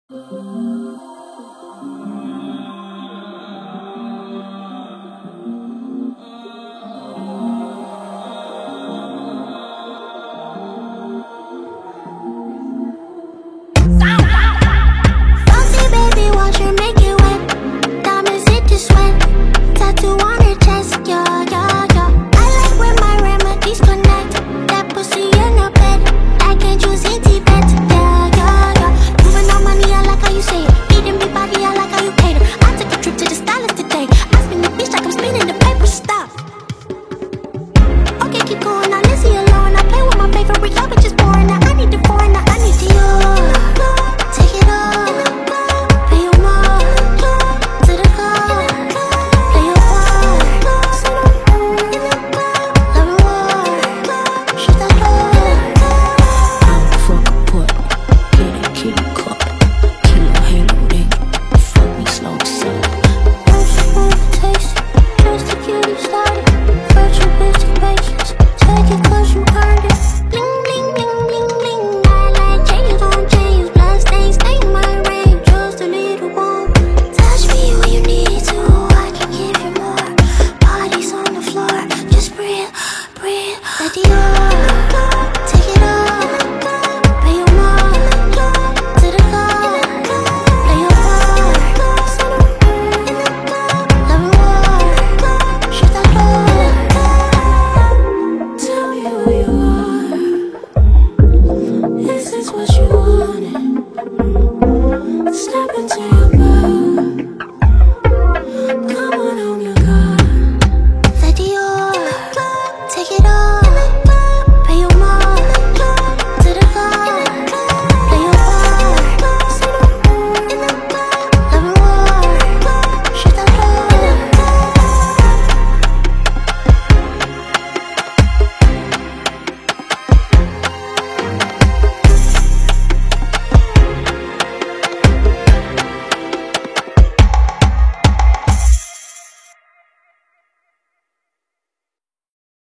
Baby, watch her make it wet. Diamonds hit the sweat. Tattoo on her chest, yeah, yeah, yeah. I like when my remedies connect. That pussy in a bed. I can choose in Tibet, yeah, yeah, yeah. Moving on money, I like how you say it. Eating me body, I like how you cater. I took a trip to the stylist today. I spin the bitch like I'm spinning the paper. Stop. Okay, keep going on, Lizzie alone. I play with my favorite, y'all bitches boring. Now I need the foreign, now I need the you. Take it off. Pay your mom to the car. Play your part. Love and war. Shut the door. Fuck a put, get it, keep it cup. Kilo halo ring, fuck me slow so. Don't you wanna taste it? Just to get you started. Virtual basic patience. Take it 'cause you earned it. Bling bling bling bling bling. I like chains on chains. Blood stains stain my range. Just a little warm. Touch me when you need to. I can give you more. Bodies on the floor. Just breathe, breathe. Let the air. Take it off. Pay your mom to the car. Play your part. Love and war. Shut the door. Tell me who you are. Is this what you wanted? Step into your